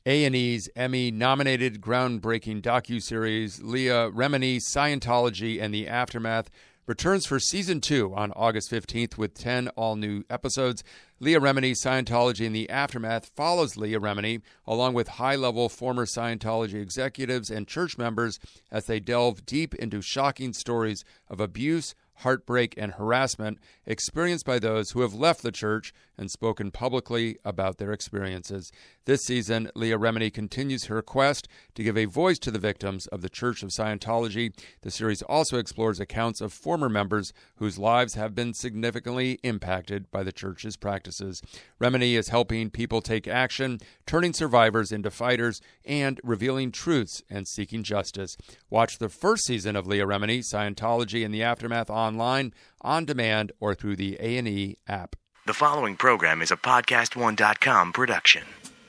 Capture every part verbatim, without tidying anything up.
A and E's Emmy-nominated groundbreaking docuseries Leah Remini, Scientology and the Aftermath returns for season two on August fifteenth with ten all-new episodes. Leah Remini, Scientology and the Aftermath follows Leah Remini along with high-level former Scientology executives and church members as they delve deep into shocking stories of abuse, heartbreak, and harassment experienced by those who have left the church and spoken publicly about their experiences. This season, Leah Remini continues her quest to give a voice to the victims of the Church of Scientology. The series also explores accounts of former members whose lives have been significantly impacted by the church's practices. Remini is helping people take action, turning survivors into fighters, and revealing truths and seeking justice. Watch the first season of Leah Remini, Scientology and the Aftermath online, on demand, or through the A and E app. The following program is a podcast one dot com production.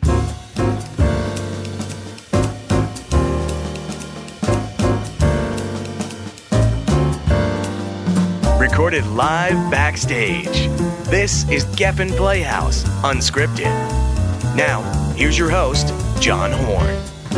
Recorded live backstage. This is Geffen Playhouse, unscripted. Now, here's your host, John Horn.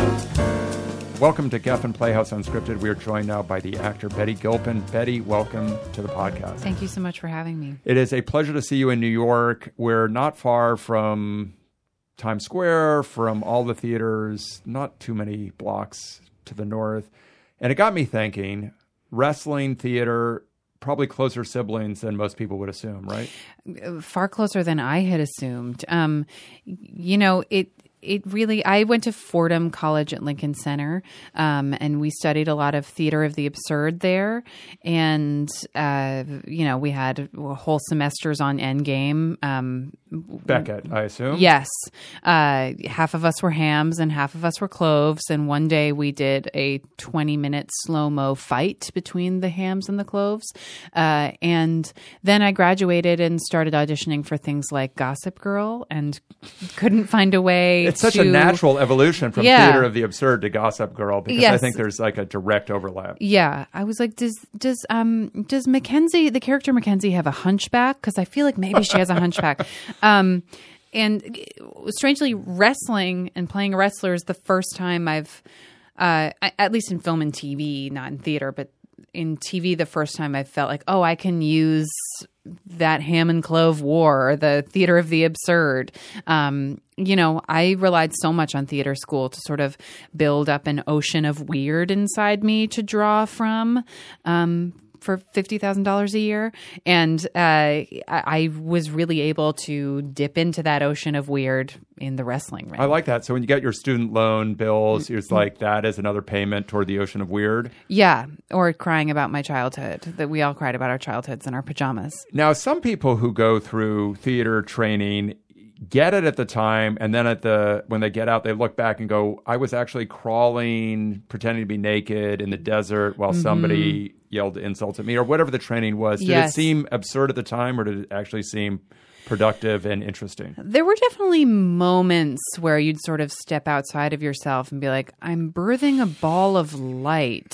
Welcome to Geffen Playhouse Unscripted. We are joined now by the actor Betty Gilpin. Betty, welcome to the podcast. Thank you so much for having me. It is a pleasure to see you in New York. We're not far from Times Square, from all the theaters, not too many blocks to the north. And it got me thinking, wrestling, theater, probably closer siblings than most people would assume, right? Far closer than I had assumed. Um, you know, it... It really, I went to Fordham College at Lincoln Center, um, and we studied a lot of theater of the absurd there. And, uh, you know, we had whole semesters on Endgame. Um, Beckett, I assume? Yes. Uh, half of us were hams and half of us were cloves. And one day we did a twenty-minute slow-mo fight between the hams and the cloves. Uh, and then I graduated and started auditioning for things like Gossip Girl and couldn't find a way It's such to, a natural evolution from yeah. theater of the absurd to Gossip Girl because yes. I think there's like a direct overlap. Yeah, I was like, does does um does Mackenzie, the character Mackenzie, have a hunchback? Because I feel like maybe she has a hunchback. Um, and strangely, wrestling and playing a wrestler is the first time I've, uh, at least in film and T V, not in theater, but in T V, the first time I felt like, oh, I can use that ham and clove war, or the theater of the absurd. Um, you know, I relied so much on theater school to sort of build up an ocean of weird inside me to draw from um, for fifty thousand dollars a year. And uh, I, I was really able to dip into that ocean of weird in the wrestling ring. I like that. So when you get your student loan bills, it's like that is another payment toward the ocean of weird. Yeah. Or crying about my childhood, that we all cried about our childhoods in our pajamas. Now, some people who go through theater training get it at the time, and then at the when they get out, they look back and go, I was actually crawling, pretending to be naked in the desert while mm-hmm. somebody yelled insults at me, or whatever the training was. Did yes. it seem absurd at the time, or did it actually seem productive and interesting? There were definitely moments where you'd sort of step outside of yourself and be like, I'm birthing a ball of light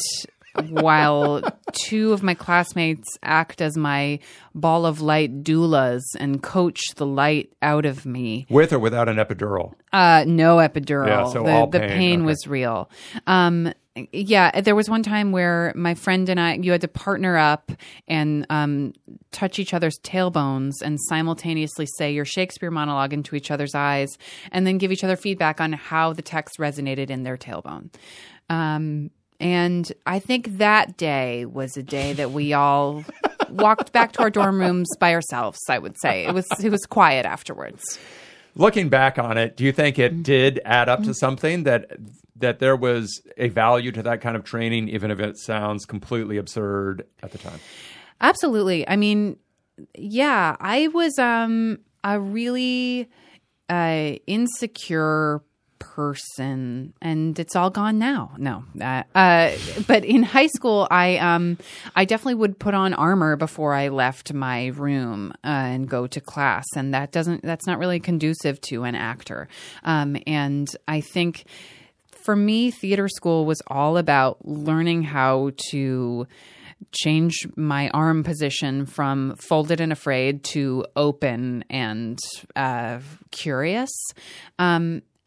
while two of my classmates act as my ball of light doulas and coach the light out of me. With or without an epidural? Uh, no epidural. Yeah, so the, all the pain, pain okay. was real. Um, yeah, there was one time where my friend and I, you had to partner up and um, touch each other's tailbones and simultaneously say your Shakespeare monologue into each other's eyes and then give each other feedback on how the text resonated in their tailbone. Um, and I think that day was a day that we all walked back to our dorm rooms by ourselves, I would say. It was it was quiet afterwards. Looking back on it, do you think it did add up to something, that that there was a value to that kind of training, even if it sounds completely absurd at the time? Absolutely. I mean, yeah, I was um, a really uh, insecure person, and it's all gone now. No, uh, uh, but in high school, I um, I definitely would put on armor before I left my room uh, and go to class, and that doesn't that's not really conducive to an actor. Um, and I think for me, theater school was all about learning how to change my arm position from folded and afraid to open and uh, curious. Um,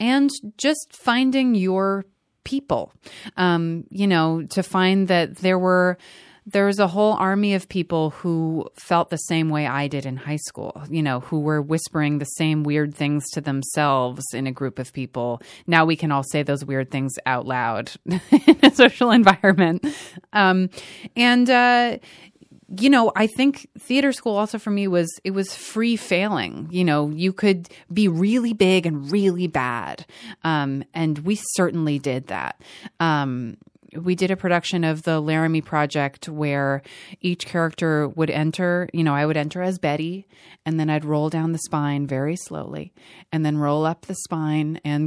and just finding your people. Um, you know, to find that there were there was a whole army of people who felt the same way I did in high school, you know, who were whispering the same weird things to themselves in a group of people. Now we can all say those weird things out loud in a social environment. Um, and, uh, you know, I think theater school also for me was, it was free failing. You know, you could be really big and really bad. Um, and we certainly did that. Um, we did a production of the Laramie Project where each character would enter, you know, I would enter as Betty, and then I'd roll down the spine very slowly and then roll up the spine and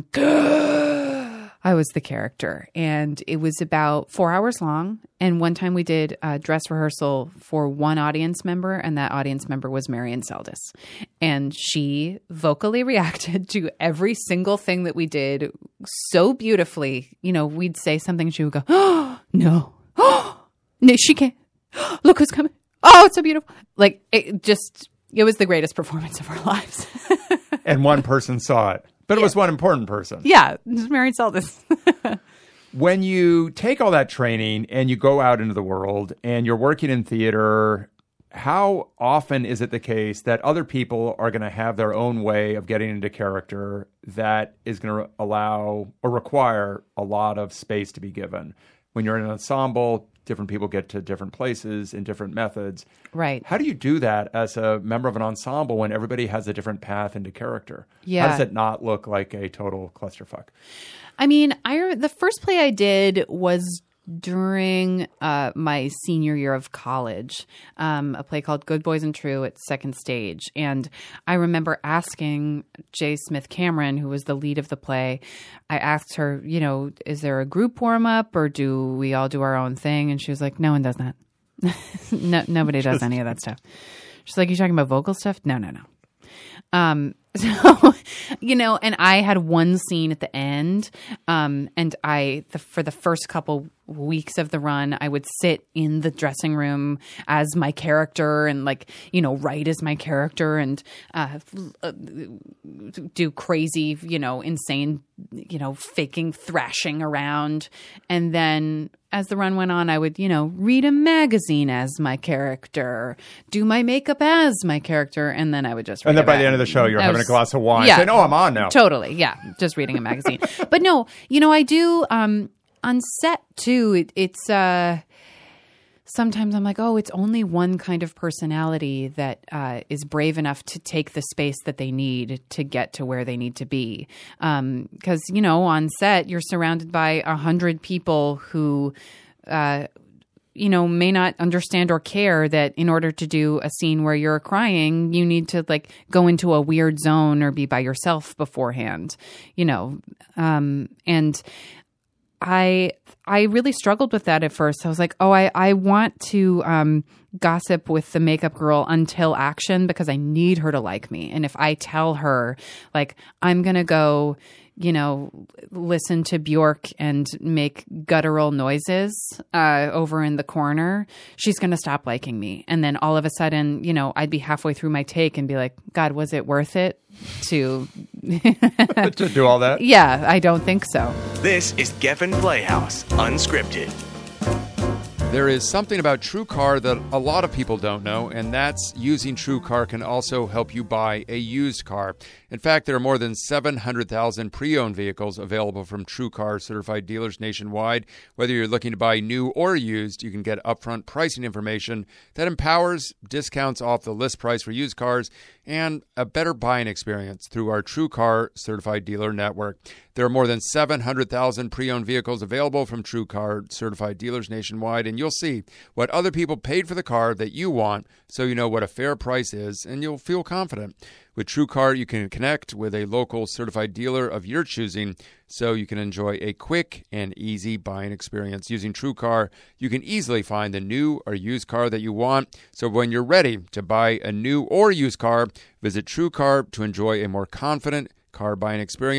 I was the character. And it was about four hours long. And one time we did a dress rehearsal for one audience member, and that audience member was Marion Seldes. And she vocally reacted to every single thing that we did so beautifully. You know, we'd say something, she would go, oh, no. Oh, no, she can't. Look who's coming. Oh, it's so beautiful. Like, it just, it was the greatest performance of our lives. And one person saw it. But it yeah. was one important person. Yeah, Marion Seldes. When you take all that training and you go out into the world and you're working in theater, how often is it the case that other people are going to have their own way of getting into character that is going to allow or require a lot of space to be given? When you're in an ensemble, different people get to different places in different methods. Right. How do you do that as a member of an ensemble when everybody has a different path into character? Yeah. How does it not look like a total clusterfuck? I mean, I the first play I did was during uh, my senior year of college, um, a play called Good Boys and True at Second Stage. And I remember asking J. Smith Cameron, who was the lead of the play, I asked her, you know, is there a group warm-up or do we all do our own thing? And she was like, no one does that. no, nobody does any of that stuff. She's like, you talking about vocal stuff? No, no, no. Um, so, you know, and I had one scene at the end, um, and I, the, for the first couple weeks of the run, I would sit in the dressing room as my character and like, you know, write as my character and, uh, do crazy, you know, insane, you know, faking thrashing around. And then as the run went on, I would, you know, read a magazine as my character, do my makeup as my character, and then I would just read And then by about, the end of the show, you're I having was, a glass of wine yeah, saying, oh, I'm on now. Totally, yeah, just reading a magazine. But no, you know, I do, um, on set too, it, it's, uh, sometimes I'm like, oh, it's only one kind of personality that uh, is brave enough to take the space that they need to get to where they need to be. Um, 'cause, you know, on set, you're surrounded by a hundred people who, uh, you know, may not understand or care that in order to do a scene where you're crying, you need to like go into a weird zone or be by yourself beforehand, you know, um, and I I really struggled with that at first. I was like, oh, I, I want to um, gossip with the makeup girl until action because I need her to like me. And if I tell her, like, I'm going to go, you know, listen to Bjork and make guttural noises uh, over in the corner, she's going to stop liking me. And then all of a sudden, you know, I'd be halfway through my take and be like, God, was it worth it to... to do all that? Yeah, I don't think so. This is Geffen Playhouse, unscripted. There is something about TrueCar that a lot of people don't know, and that's using TrueCar can also help you buy a used car. In fact, there are more than seven hundred thousand pre-owned vehicles available from TrueCar certified dealers nationwide. Whether you're looking to buy new or used, you can get upfront pricing information that empowers discounts off the list price for used cars and a better buying experience through our TrueCar certified dealer network. There are more than seven hundred thousand pre-owned vehicles available from TrueCar certified dealers nationwide, and you'll see what other people paid for the car that you want so you know what a fair price is, and you'll feel confident. With TrueCar, you can connect with a local certified dealer of your choosing so you can enjoy a quick and easy buying experience. Using TrueCar, you can easily find the new or used car that you want. So when you're ready to buy a new or used car, visit TrueCar to enjoy a more confident car buying experience.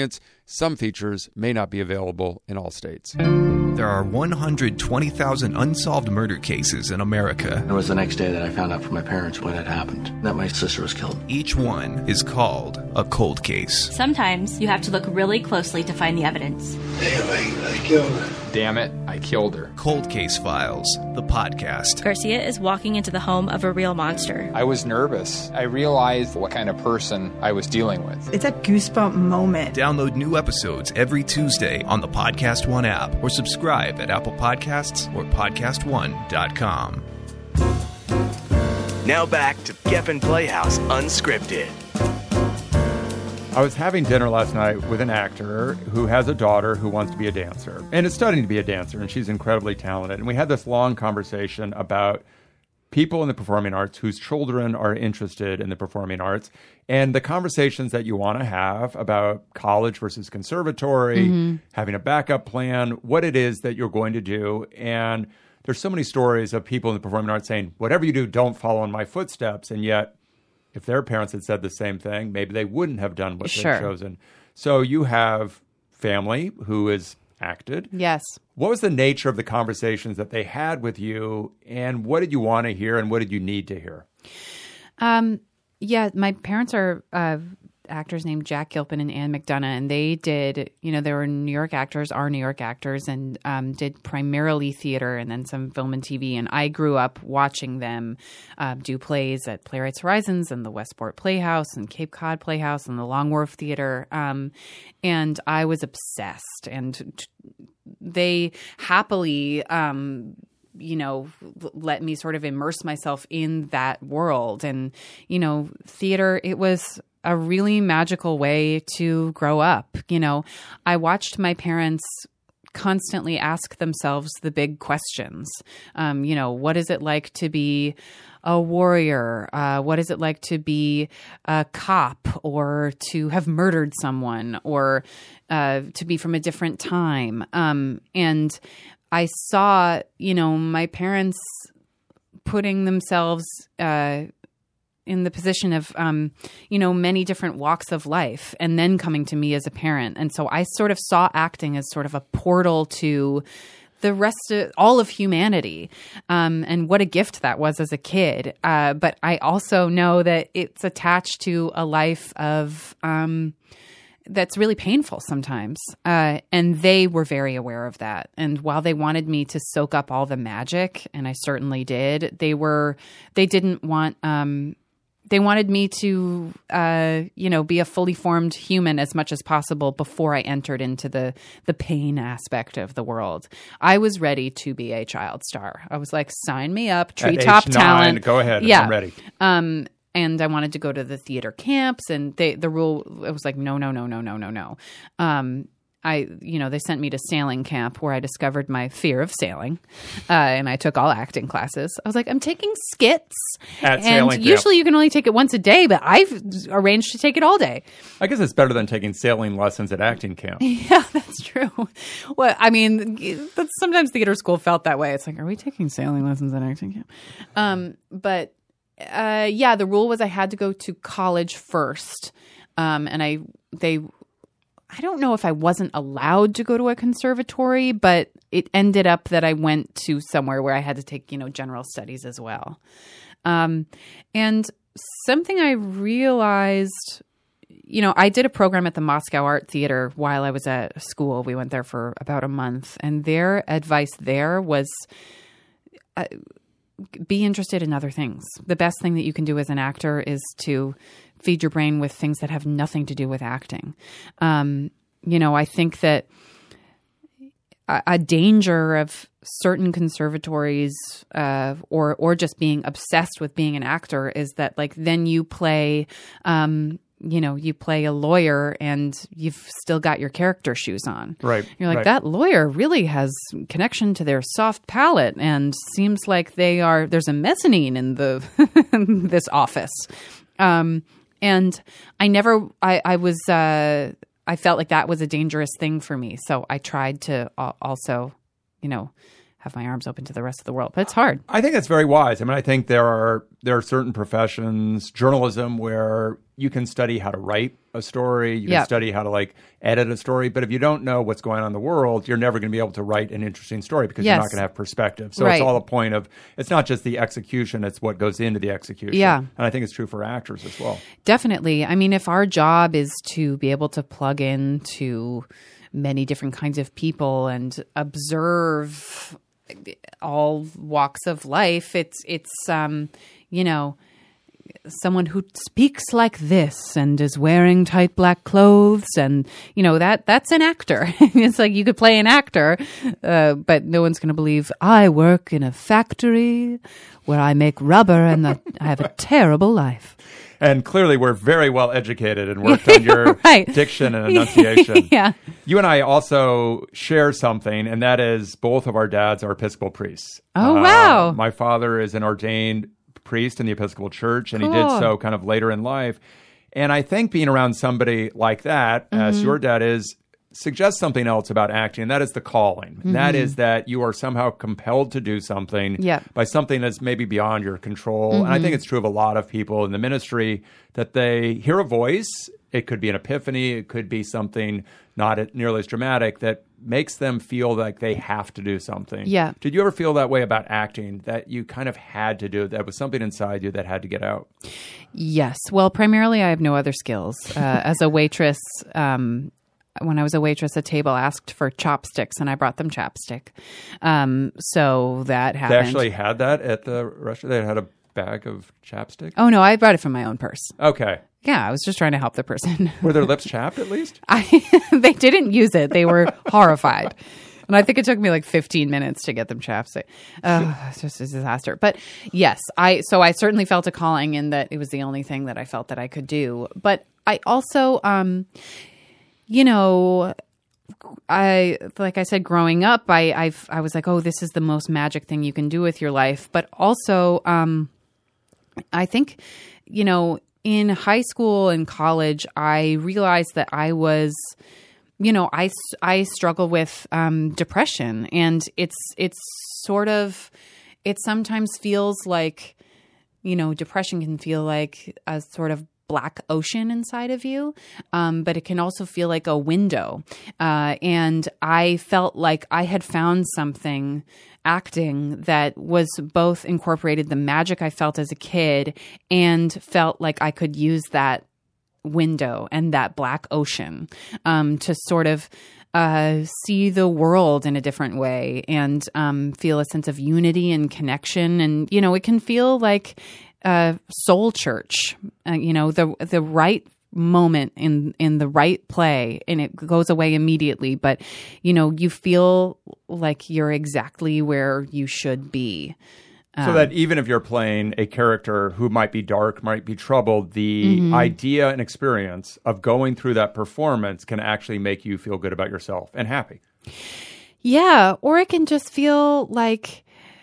Some features may not be available in all states. There are one hundred twenty thousand unsolved murder cases in America. It was the next day that I found out from my parents what had happened, that my sister was killed. Each one is called a cold case. Sometimes you have to look really closely to find the evidence. Damn, I, I killed her. Damn it, I killed her. Cold Case Files, the podcast. Garcia is walking into the home of a real monster. I was nervous. I realized what kind of person I was dealing with. It's a goosebump moment. Download new episodes every Tuesday on the Podcast One app or subscribe at Apple Podcasts or podcast one dot com. Now back to Geffen Playhouse Unscripted. I was having dinner last night with an actor who has a daughter who wants to be a dancer and is studying to be a dancer, and she's incredibly talented. And we had this long conversation about people in the performing arts whose children are interested in the performing arts and the conversations that you want to have about college versus conservatory, mm-hmm. having a backup plan, what it is that you're going to do. And there's so many stories of people in the performing arts saying, whatever you do, don't follow in my footsteps. And yet, if their parents had said the same thing, maybe they wouldn't have done what sure. they've chosen. So you have family who is acted. Yes. What was the nature of the conversations that they had with you, and what did you want to hear, and what did you need to hear? Um, yeah, my parents are uh, actors named Jack Gilpin and Ann McDonough, and they did, you know, they were New York actors, are New York actors, and um, did primarily theater and then some film and T V. And I grew up watching them uh, do plays at Playwrights Horizons and the Westport Playhouse and Cape Cod Playhouse and the Long Wharf Theater. Um, and I was obsessed. And t- they happily um, you know, let me sort of immerse myself in that world. And, you know, theater, it was a really magical way to grow up. You know, I watched my parents constantly ask themselves the big questions. Um, you know, what is it like to be a warrior? Uh, what is it like to be a cop or to have murdered someone or uh, to be from a different time? Um, and I saw, you know, my parents putting themselves uh, in the position of, um, you know, many different walks of life and then coming to me as a parent. And so I sort of saw acting as sort of a portal to the rest of all of humanity. Um, and what a gift that was as a kid. Uh, but I also know that it's attached to a life of um, that's really painful sometimes. Uh, and they were very aware of that. And while they wanted me to soak up all the magic, and I certainly did, they were, they didn't want, um, they wanted me to, uh, you know, be a fully formed human as much as possible before I entered into the the pain aspect of the world. I was ready to be a child star. I was like, sign me up, treetop talent. Go ahead, yeah. I'm ready. Um, and I wanted to go to the theater camps, and they, the rule, it was like, no, no, no, no, no, no, no. Um, I, you know, they sent me to sailing camp where I discovered my fear of sailing, uh, and I took all acting classes. I was like, I'm taking skits, At and sailing usually camp. you can only take it once a day, but I've arranged to take it all day. I guess it's better than taking sailing lessons at acting camp. Yeah, that's true. Well, I mean, that's, sometimes theater school felt that way. It's like, are we taking sailing lessons at acting camp? Um, but uh, yeah, the rule was I had to go to college first, um, and I they. I don't know if I wasn't allowed to go to a conservatory, but it ended up that I went to somewhere where I had to take, you know, general studies as well. Um, and something I realized, you know, I did a program at the Moscow Art Theater while I was at school. We went there for about a month, and their advice there was uh, be interested in other things. The best thing that you can do as an actor is to feed your brain with things that have nothing to do with acting. Um, you know, I think that a, a danger of certain conservatories uh, or or just being obsessed with being an actor is that, like, then you play, um, you know, you play a lawyer and you've still got your character shoes on. Right. You're like, right. that lawyer really has connection to their soft palate and seems like they are, there's a mezzanine in the this office. Um, And I never, I, I was, uh, I felt like that was a dangerous thing for me. So I tried to also, you know, have my arms open to the rest of the world. But it's hard. I think that's very wise. I mean, I think there are there are certain professions, journalism, where you can study how to write a story, you can Yep. study how to like edit a story, but if you don't know what's going on in the world, you're never going to be able to write an interesting story because Yes. you're not going to have perspective. So Right. it's all a point of, it's not just the execution, it's what goes into the execution. Yeah. And I think it's true for actors as well. Definitely. I mean, if our job is to be able to plug into many different kinds of people and observe all walks of life, it's it's um, you know, someone who speaks like this and is wearing tight black clothes, and you know that that's an actor. It's like you could play an actor, uh, but no one's going to believe I work in a factory where I make rubber and that I have a terrible life. And clearly we're very well educated and worked on your Right. diction and enunciation. Yeah. You and I also share something, and that is both of our dads are Episcopal priests. Oh, Uh, wow. My father is an ordained priest in the Episcopal Church, and he did Cool. so kind of later in life. And I think being around somebody like that, Mm-hmm. as your dad is, suggests something else about acting, and that is the calling. Mm-hmm. That is that you are somehow compelled to do something Yep. by something that's maybe beyond your control. And I think it's true of a lot of people in the ministry that they hear a voice. It could be an epiphany. It could be something not nearly as dramatic that makes them feel like they have to do something. Yeah. Did you ever feel that way about acting, that you kind of had to do it, that was something inside you that had to get out? Yes. Well, primarily I have no other skills. Uh, as a waitress, um, when I was a waitress, a table asked for chopsticks, and I brought them chapstick. Um, so that They happened. actually had that at the restaurant? They had a bag of chapstick? Oh no, I brought it from my own purse. Okay. Yeah, I was just trying to help the person. Were their lips chapped at least? I they didn't use it. They were horrified. And I think it took me like fifteen minutes to get them chapstick. Oh, it's just a disaster. But yes, I so I certainly felt a calling in that it was the only thing that I felt that I could do. But I also, um, you know, I like I said, growing up, I I've, I was like, oh, this is the most magic thing you can do with your life. But also, um, I think, you know, in high school and college, I realized that I was, you know, I, I struggle with um, depression, and it's it's sort of, it sometimes feels like, you know, depression can feel like a sort of black ocean inside of you, um, but it can also feel like a window. Uh, and I felt like I had found something acting that was both incorporated the magic I felt as a kid and felt like I could use that window and that black ocean um, to sort of uh, see the world in a different way and um, feel a sense of unity and connection. And, you know, it can feel like uh, soul church, uh, you know, the the right moment in in the right play, and it goes away immediately. But, you know, you feel like you're exactly where you should be. So that even if you're playing a character who might be dark, might be troubled, the mm-hmm. idea and experience of going through that performance can actually make you feel good about yourself and happy. Yeah, or it can just feel like,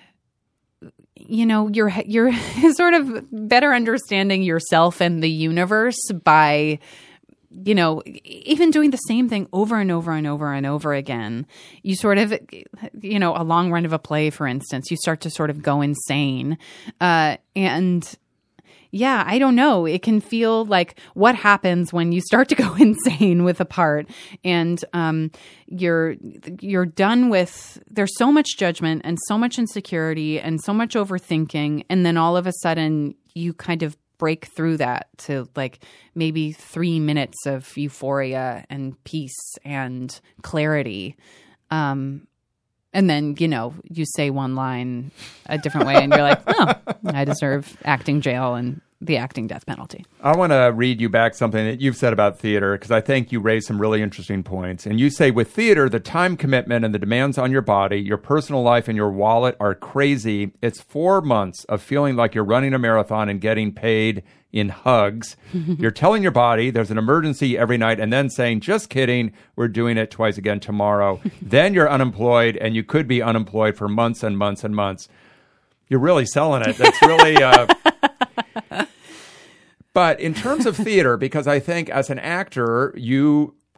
you know, you're you're sort of better understanding yourself and the universe by, you know, even doing the same thing over and over and over and over again. You sort of, you know, a long run of a play, for instance, you start to sort of go insane. Uh, and yeah, I don't know. It can feel like what happens when you start to go insane with a part, and um, you're you're done with. There's so much judgment and so much insecurity and so much overthinking, and then all of a sudden you kind of break through that to like maybe three minutes of euphoria and peace and clarity. Um, and then, you know, you say one line a different way and you're like, oh, I deserve acting jail and the acting death penalty. I want to read you back something that you've said about theater, because I think you raised some really interesting points. And you say, with theater, the time commitment and the demands on your body, your personal life, and your wallet are crazy. It's four months of feeling like you're running a marathon and getting paid in hugs. You're telling your body there's an emergency every night and then saying, just kidding, we're doing it twice again tomorrow. Then you're unemployed, and you could be unemployed for months and months and months. You're really selling it. That's really... Uh, But in terms of theater, because I think as an actor, you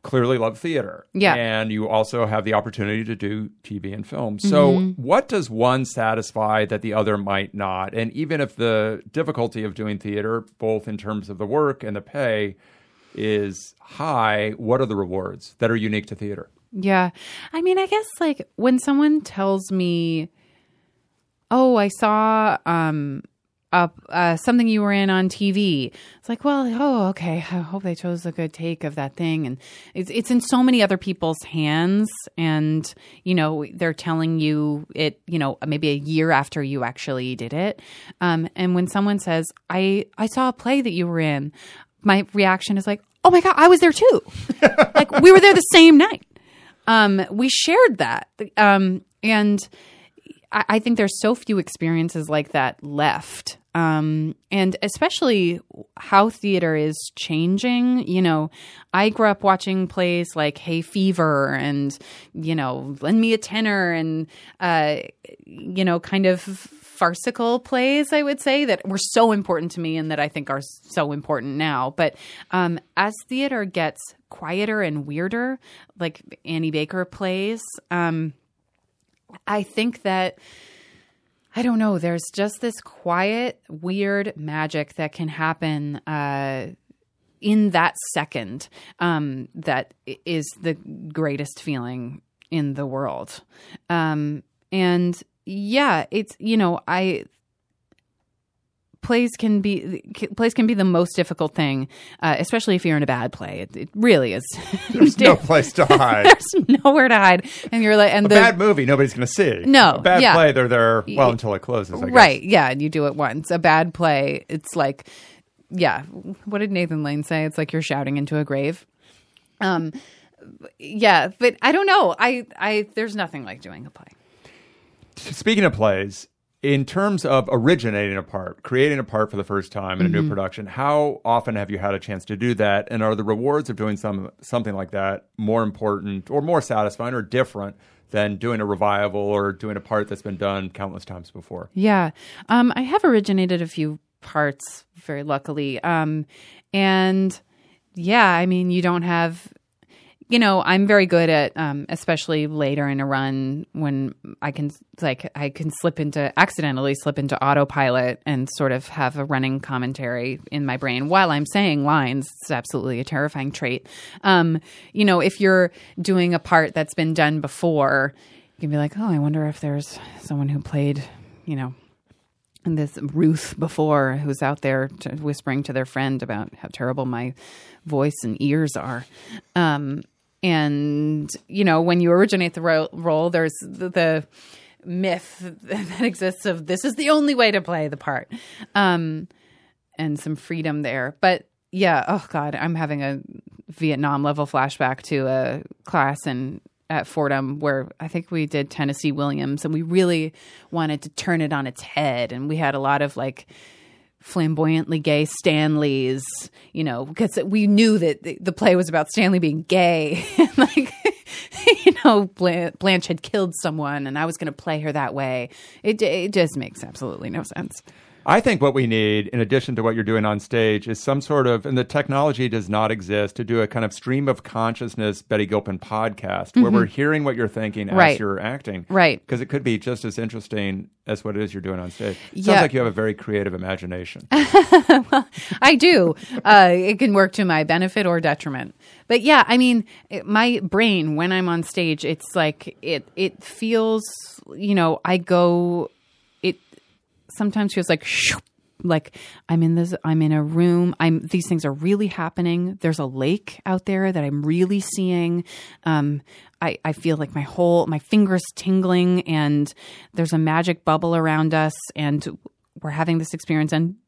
clearly love theater. Yeah. And you also have the opportunity to do T V and film. So Mm-hmm. what does one satisfy that the other might not? And even if the difficulty of doing theater, both in terms of the work and the pay, is high, what are the rewards that are unique to theater? Yeah. I mean, I guess like when someone tells me, oh, I saw um, uh, uh, something you were in on T V. It's like, well, oh, okay. I hope they chose a good take of that thing. And it's it's in so many other people's hands. And, you know, they're telling you it, you know, maybe a year after you actually did it. Um, and when someone says, I, I saw a play that you were in, my reaction is like, oh my God, I was there too. Like we were there the same night. Um, we shared that. Um, and I, I think there's so few experiences like that left. Um, and especially how theater is changing. You know, I grew up watching plays like Hay Fever and, you know, Lend Me a Tenor and, uh, you know, kind of farcical plays, I would say, that were so important to me and that I think are so important now. But um, as theater gets quieter and weirder, like Annie Baker plays, um, I think that, I don't know, there's just this quiet, weird magic that can happen uh, in that second um, that is the greatest feeling in the world. Um, and yeah, it's, you know, I plays can be plays can be the most difficult thing, uh, especially if you're in a bad play. It, it really is. There's no place to hide. There's nowhere to hide, and you're like, and a the bad movie nobody's going to see. No, a bad yeah. play they're there well until it closes. I guess. Right? Yeah, and you do it once. A bad play, it's like, yeah. What did Nathan Lane say? It's like you're shouting into a grave. Um, yeah, but I don't know. I, I, there's nothing like doing a play. Speaking of plays, in terms of originating a part, creating a part for the first time in a Mm-hmm. new production, how often have you had a chance to do that? And are the rewards of doing some something like that more important or more satisfying or different than doing a revival or doing a part that's been done countless times before? Yeah. Um, I have originated a few parts, very luckily. Um, and yeah, I mean, you don't have... You know, I'm very good at, um, especially later in a run when I can, like, I can slip into, accidentally slip into autopilot and sort of have a running commentary in my brain while I'm saying lines. It's absolutely a terrifying trait. Um, you know, if you're doing a part that's been done before, you can be like, oh, I wonder if there's someone who played, you know, this Ruth before who's out there to, whispering to their friend about how terrible my voice and ears are. Um, And, you know, when you originate the ro- role, there's the, the myth that exists of this is the only way to play the part, um, and some freedom there. But yeah, oh God, I'm having a Vietnam level flashback to a class in at Fordham where I think we did Tennessee Williams, and we really wanted to turn it on its head. And we had a lot of like flamboyantly gay Stanleys, you know, because we knew that the play was about Stanley being gay. Like, you know, Blanche had killed someone and I was going to play her that way. It, it just makes absolutely no sense. I think what we need, in addition to what you're doing on stage, is some sort of, and the technology does not exist, to do a kind of stream of consciousness Betty Gilpin podcast Mm-hmm. where we're hearing what you're thinking Right. as you're acting. Right. Because it could be just as interesting as what it is you're doing on stage. It sounds Yeah. like you have a very creative imagination. Well, I do. Uh, it can work to my benefit or detriment. But yeah, I mean, it, my brain, when I'm on stage, it's like, it, it feels, you know, I go... sometimes feels like shoo, like I'm in this I'm in a room. I'm these things are really happening. There's a lake out there that I'm really seeing. Um, I, I feel like my whole my fingers tingling, and there's a magic bubble around us, and we're having this experience. And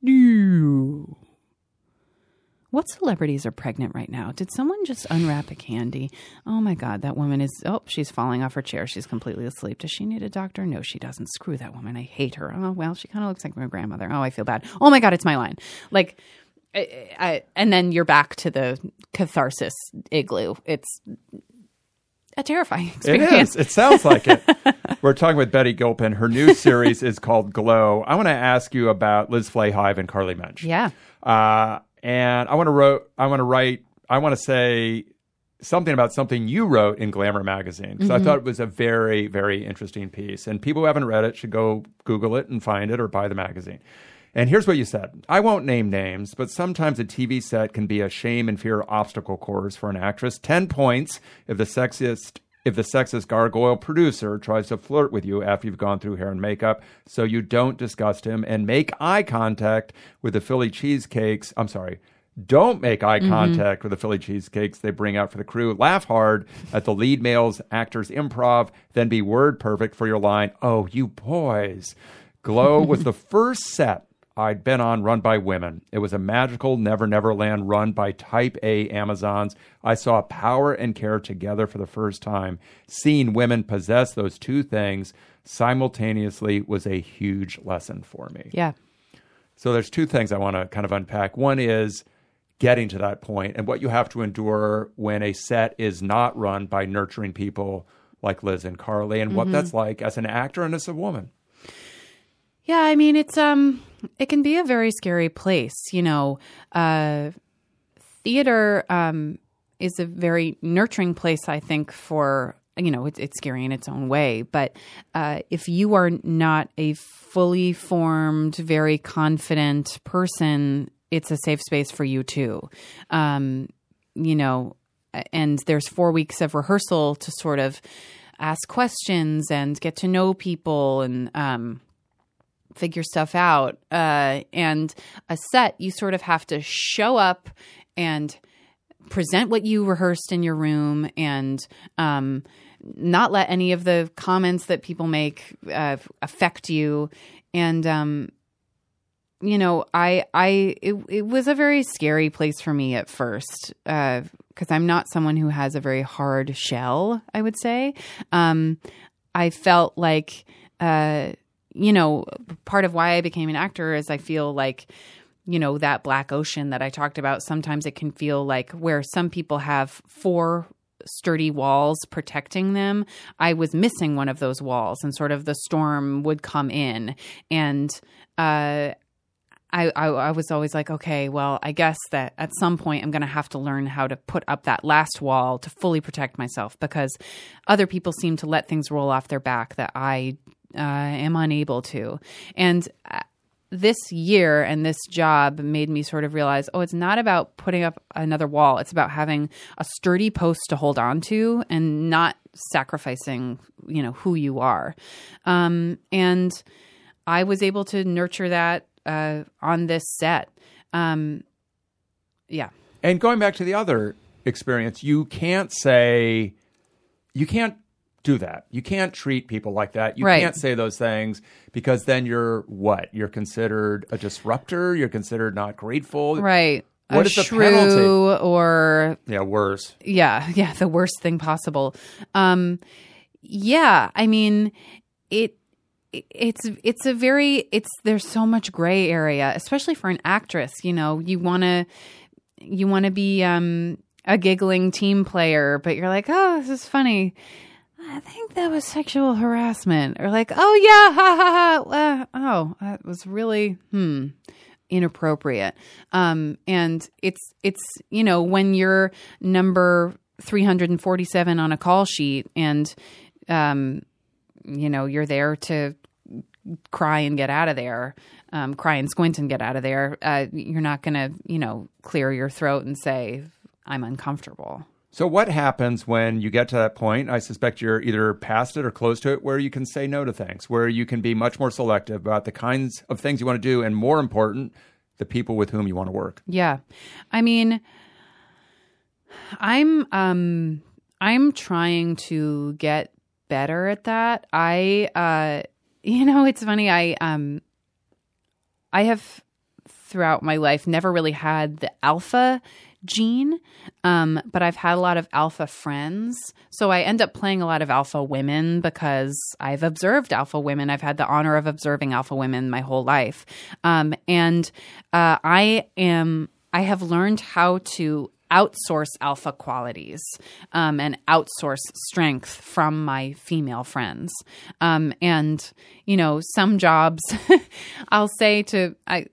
what celebrities are pregnant right now? Did someone just unwrap a candy? Oh my God, that woman is, oh, she's falling off her chair. She's completely asleep. Does she need a doctor? No, she doesn't. Screw that woman. I hate her. Oh, well, she kind of looks like my grandmother. Oh, I feel bad. Oh my God, it's my line. Like, I, I, and then you're back to the catharsis igloo. It's a terrifying experience. It is. It sounds like it. We're talking with Betty Gilpin. Her new series is called Glow. I want to ask you about Liz Flahive and Carly Mensch. Yeah. Uh, And I want to wrote, I want to write, I want to say something about something you wrote in Glamour magazine, because mm-hmm. I thought it was a very, very interesting piece. And people who haven't read it should go Google it and find it or buy the magazine. And here's what you said. I won't name names, but sometimes a T V set can be a shame and fear obstacle course for an actress. Ten points if the sexist if the sexist gargoyle producer tries to flirt with you after you've gone through hair and makeup, so you don't disgust him, and make eye contact with the Philly cheesecakes. I'm sorry. Don't make eye contact mm-hmm. with the Philly cheesecakes they bring out for the crew. Laugh hard at the lead male's actor's improv, then be word perfect for your line. Oh, you boys. Glow was the first set I'd been on run by women. It was a magical Never Never Land run by type A Amazons. I saw power and care together for the first time. Seeing women possess those two things simultaneously was a huge lesson for me. Yeah. So there's two things I want to kind of unpack. One is getting to that point and what you have to endure when a set is not run by nurturing people like Liz and Carly, and mm-hmm. what that's like as an actor and as a woman. Yeah, I mean, it's um, it can be a very scary place. You know, uh, theater um, is a very nurturing place, I think, for, you know, it's, it's scary in its own way. But uh, if you are not a fully formed, very confident person, it's a safe space for you too. Um, you know, and there's four weeks of rehearsal to sort of ask questions and get to know people and um, figure stuff out. Uh, and a set, you sort of have to show up and present what you rehearsed in your room and um, not let any of the comments that people make uh, affect you. And, um, you know, I, I, it, it was a very scary place for me at first, uh, cause I'm not someone who has a very hard shell, I would say. Um, I felt like, uh, you know, part of why I became an actor is I feel like, you know, that black ocean that I talked about, sometimes it can feel like where some people have four sturdy walls protecting them. I was missing one of those walls, and sort of the storm would come in. And, uh, I, I, I was always like, okay, well, I guess that at some point I'm going to have to learn how to put up that last wall to fully protect myself, because other people seem to let things roll off their back that I uh, am unable to. And uh, this year and this job made me sort of realize, oh, it's not about putting up another wall. It's about having a sturdy post to hold on to and not sacrificing, you know, who you are. Um, and I was able to nurture that Uh, on this set. Um, yeah. And going back to the other experience, you can't say, you can't do that. You can't treat people like that. You right. can't say those things, because then you're what? You're considered a disruptor. You're considered not grateful. Right. What a is the shrew penalty? Or yeah, worse. Yeah. Yeah. The worst thing possible. Um, yeah. I mean, it, It's it's a very it's there's so much gray area, especially for an actress. You know, you want to you want to be um, a giggling team player, but you're like, oh, this is funny. I think that was sexual harassment, or like, oh yeah, ha ha ha. Uh, oh, that was really hmm inappropriate. Um, and it's it's you know, when you're number three hundred forty-seven on a call sheet and um. you know, you're there to cry and get out of there, um, cry and squint and get out of there. Uh, you're not going to, you know, clear your throat and say, I'm uncomfortable. So what happens when you get to that point? I suspect you're either past it or close to it, where you can say no to things, where you can be much more selective about the kinds of things you want to do, and more important, the people with whom you want to work. Yeah. I mean, I'm, um, I'm trying to get better at that. I, uh, you know, it's funny. I, um, I have throughout my life never really had the alpha gene, um, but I've had a lot of alpha friends. So I end up playing a lot of alpha women because I've observed alpha women. I've had the honor of observing alpha women my whole life. Um, and, uh, I am, I have learned how to outsource alpha qualities um, and outsource strength from my female friends. Um, and, you know, some jobs I'll say to, I,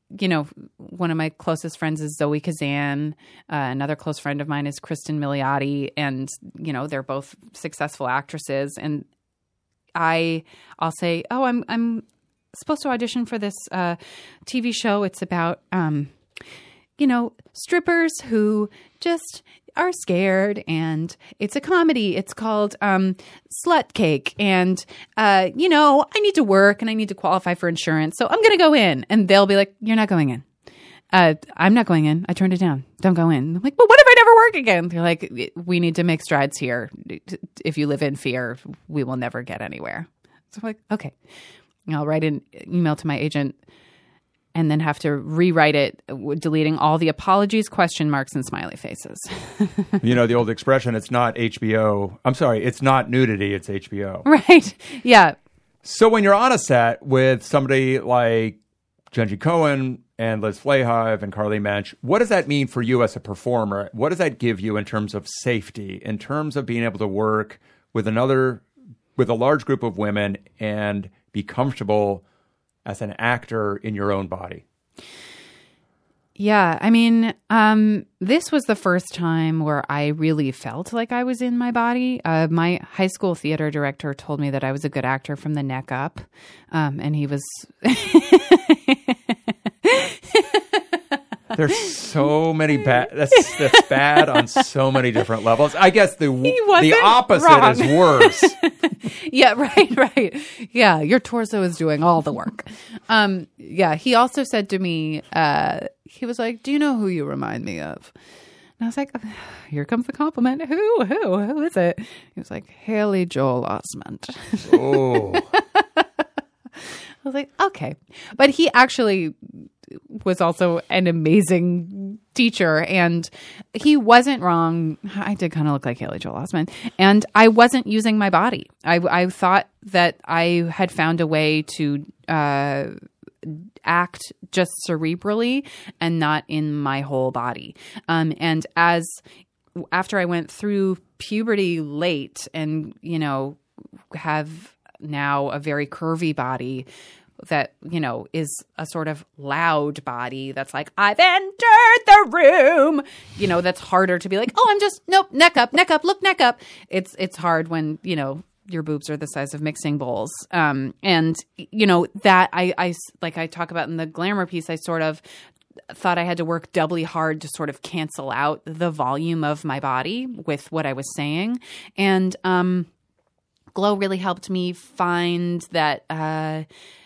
you know, one of my closest friends is Zoe Kazan. Uh, another close friend of mine is Kristen Milioti. And, you know, they're both successful actresses. And I, I'll say, oh, I'm, I'm supposed to audition for this uh, T V show. It's about, um, you know, strippers who just are scared, and it's a comedy. It's called um, Slut Cake. And, uh, you know, I need to work and I need to qualify for insurance. So I'm going to go in. And they'll be like, you're not going in. Uh, I'm not going in. I turned it down. Don't go in. I'm like, but what if I never work again? They're like, we need to make strides here. If you live in fear, we will never get anywhere. So I'm like, okay. And I'll write an email to my agent and then have to rewrite it, deleting all the apologies, question marks, and smiley faces. You know, the old expression, it's not H B O. I'm sorry, it's not nudity, it's H B O. Right. Yeah. So when you're on a set with somebody like Jenji Cohen and Liz Flahive and Carly Mensch, what does that mean for you as a performer? What does that give you in terms of safety, in terms of being able to work with another, with a large group of women and be comfortable as an actor in your own body? Yeah, I mean, um, this was the first time where I really felt like I was in my body. Uh, my high school theater director told me that I was a good actor from the neck up, um, and he was... There's so many bad. That's that's bad on so many different levels. I guess the the opposite wrong. is worse. Yeah, right, right. Yeah, your torso is doing all the work. Um, yeah, he also said to me, uh, he was like, "Do you know who you remind me of?" And I was like, "Here comes the compliment. Who? Who? Who is it?" He was like, "Haley Joel Osment." Oh. I was like, okay, but he actually was also an amazing teacher, and he wasn't wrong. I did kind of look like Haley Joel Osment, and I wasn't using my body. I, I thought that I had found a way to uh, act just cerebrally and not in my whole body. Um, and as after I went through puberty late, and you know, have now a very curvy body that, you know, is a sort of loud body that's like, I've entered the room, you know, that's harder to be like, oh, I'm just, nope, neck up, neck up, look, neck up. It's, it's hard when, you know, your boobs are the size of mixing bowls. Um, and, you know, that I, I, like I talk about in the glamour piece, I sort of thought I had to work doubly hard to sort of cancel out the volume of my body with what I was saying. And, um, Glow really helped me find that, uh,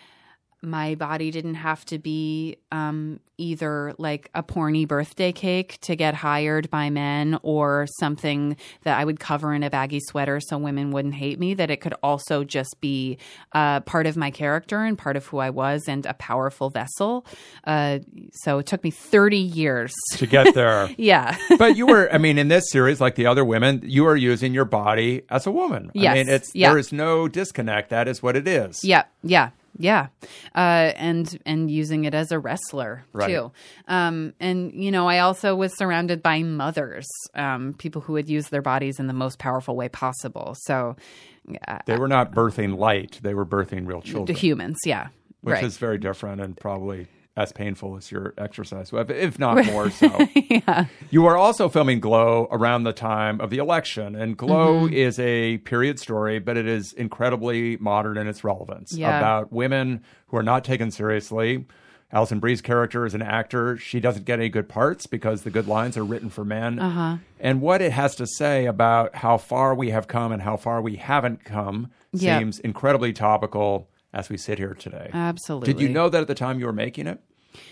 my body didn't have to be um, either like a porny birthday cake to get hired by men, or something that I would cover in a baggy sweater so women wouldn't hate me, that it could also just be uh, part of my character and part of who I was, and a powerful vessel. Uh, so it took me thirty years to get there. Yeah. But you were, I mean, in this series, like the other women, you are using your body as a woman. Yes. I mean, it's, yeah. there is no disconnect. That is what it is. Yeah. Yeah. Yeah. Uh, and, and using it as a wrestler right. too. Um, and, you know, I also was surrounded by mothers, um, people who would use their bodies in the most powerful way possible. So uh, they were not birthing light. They were birthing real children. The humans. Yeah. Which right. is very different and probably as painful as your exercise web, if not more so. Yeah. You are also filming Glow around the time of the election, and Glow mm-hmm. is a period story, but it is incredibly modern in its relevance, yeah. about women who are not taken seriously. Alison Brie's character is an actor. She doesn't get any good parts because the good lines are written for men. Uh-huh. And what it has to say about how far we have come and how far we haven't come yep. seems incredibly topical as we sit here today. Absolutely. Did you know that at the time you were making it?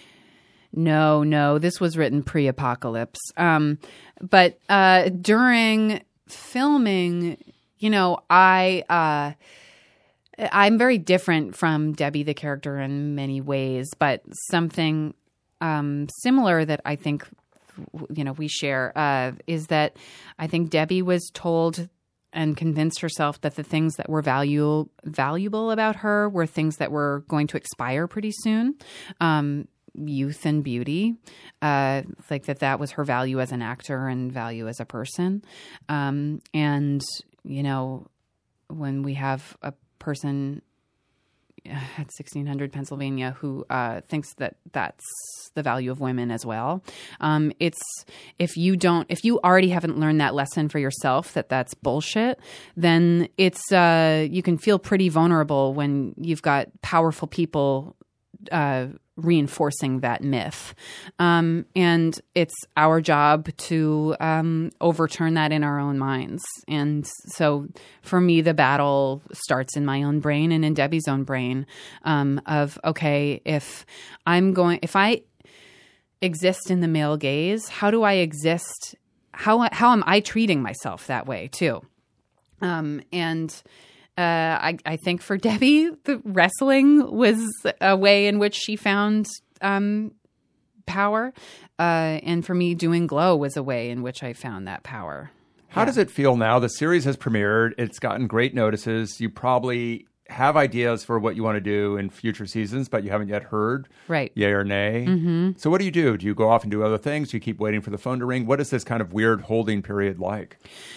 No, no. This was written pre-apocalypse. Um, but uh, during filming, you know, I uh, I'm very different from Debbie, the character, in many ways. But something um, similar that I think, you know, we share uh, is that I think Debbie was told and convinced herself that the things that were value, valuable about her were things that were going to expire pretty soon. Um, youth and beauty, uh, like that that was her value as an actor and value as a person. Um, and, you know, when we have a person at sixteen hundred Pennsylvania who uh, thinks that that's the value of women as well. Um, it's if you don't, if you already haven't learned that lesson for yourself that that's bullshit, then it's uh, you can feel pretty vulnerable when you've got powerful people uh, reinforcing that myth. Um, and it's our job to um, overturn that in our own minds. And so for me, the battle starts in my own brain and in Debbie's own brain um, of, okay, if I'm going, if I exist in the male gaze, how do I exist? How, how am I treating myself that way too? Um, and Uh, I, I think for Debbie, the wrestling was a way in which she found um, power. Uh, and for me, doing Glow was a way in which I found that power. How yeah. does it feel now? The series has premiered. It's gotten great notices. You probably have ideas for what you want to do in future seasons, but you haven't yet heard right. yay or nay. Mm-hmm. So what do you do? Do you go off and do other things? Do you keep waiting for the phone to ring? What is this kind of weird holding period like?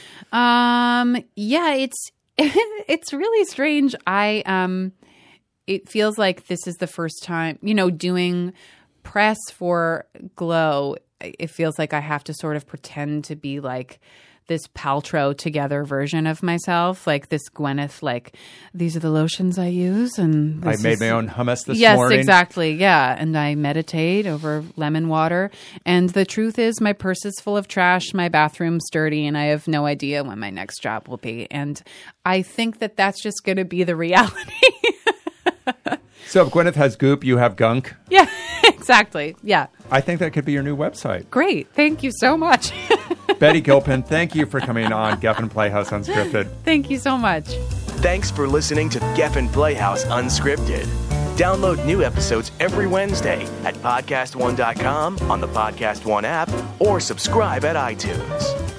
Um, yeah, it's it's really strange. I um, it feels like this is the first time, you know, doing press for Glow. It feels like I have to sort of pretend to be like this Paltrow together version of myself, like this Gwyneth, like these are the lotions I use, and I this made is, my own hummus this yes, morning. Yes, exactly, yeah, and I meditate over lemon water. And the truth is, my purse is full of trash, my bathroom's dirty, and I have no idea when my next job will be. And I think that that's just going to be the reality. So if Gwyneth has goop, you have gunk. Yeah, exactly. Yeah. I think that could be your new website. Great. Thank you so much. Betty Gilpin, thank you for coming on Geffen Playhouse Unscripted. Thank you so much. Thanks for listening to Geffen Playhouse Unscripted. Download new episodes every Wednesday at podcast one dot com, on the Podcast One app, or subscribe at iTunes.